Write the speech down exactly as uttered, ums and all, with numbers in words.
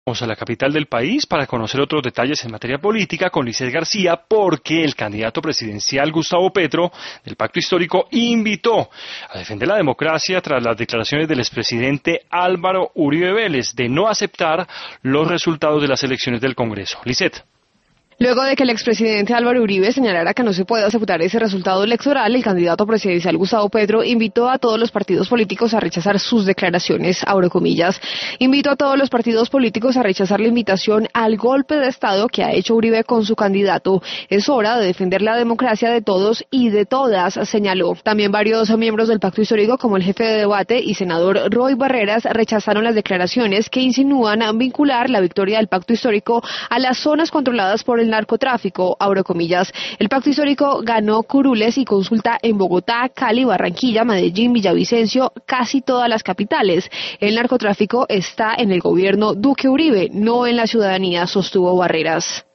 Vamos a la capital del país para conocer otros detalles en materia política con Lisset García, porque el candidato presidencial Gustavo Petro del Pacto Histórico invitó a defender la democracia tras las declaraciones del expresidente Álvaro Uribe Vélez de no aceptar los resultados de las elecciones del Congreso. Lisset. Luego de que el expresidente Álvaro Uribe señalara que no se puede aceptar ese resultado electoral, el candidato presidencial Gustavo Petro invitó a todos los partidos políticos a rechazar sus declaraciones, abro comillas. Invitó a todos los partidos políticos a rechazar la invitación al golpe de Estado que ha hecho Uribe con su candidato. Es hora de defender la democracia de todos y de todas, señaló. También varios miembros del Pacto Histórico, como el jefe de debate y senador Roy Barreras, rechazaron las declaraciones que insinúan vincular la victoria del Pacto Histórico a las zonas controladas por el narcotráfico, abro comillas. El Pacto Histórico ganó curules y consulta en Bogotá, Cali, Barranquilla, Medellín, Villavicencio, casi todas las capitales. El narcotráfico está en el gobierno Duque Uribe, no en la ciudadanía, sostuvo Barreras.